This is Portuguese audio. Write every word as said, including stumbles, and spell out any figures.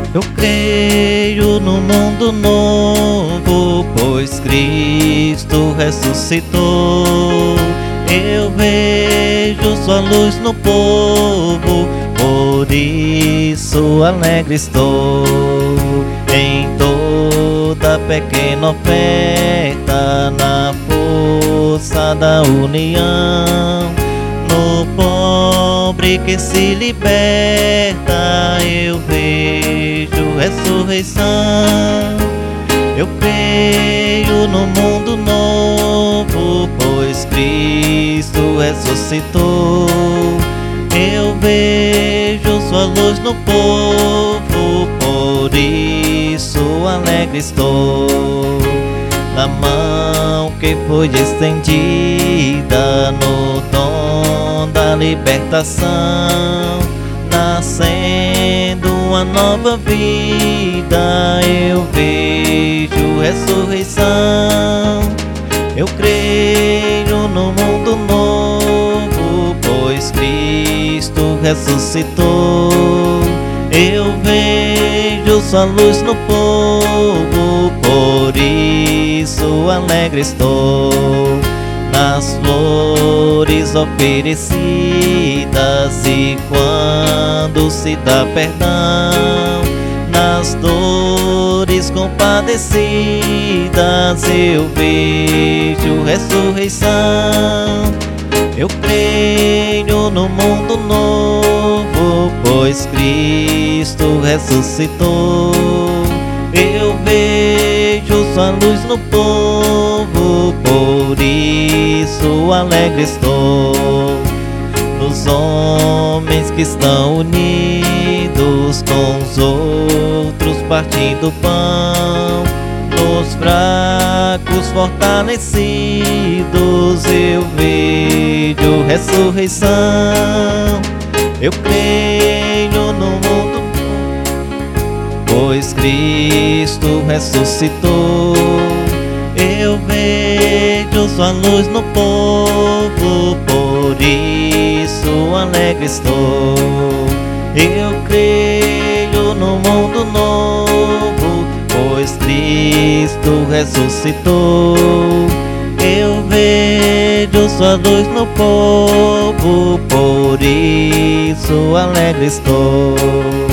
Eu creio no mundo novo, pois Cristo ressuscitou. Eu vejo sua luz no povo, por isso alegre estou. Em toda pequena oferta, na força da união, no pobre que se liberta, eu vejo ressurreição. Eu creio no mundo novo, pois Cristo ressuscitou. Eu vejo sua luz no povo, por isso alegre estou. Na mão que foi estendida no dom da libertação, nascendo uma nova vida, eu vejo ressurreição. Eu creio no mundo novo, pois Cristo ressuscitou. Eu vejo sua luz no povo, por isso alegre estou. Nas flores oferecidas, e quando se dá perdão, nas dores compadecidas, eu vejo ressurreição. Eu creio no mundo novo, pois Cristo ressuscitou. Eu vejo sua luz no povo, por isso alegre estou. Nos homens que estão unidos com os outros partindo o pão, nos fracos fortalecidos, eu vejo ressurreição. Eu creio no mundo, pois Cristo ressuscitou. Eu vejo sua luz no povo, por isso alegre estou. Eu creio no mundo novo, pois Cristo ressuscitou. Eu vejo sua luz no povo, por isso alegre estou.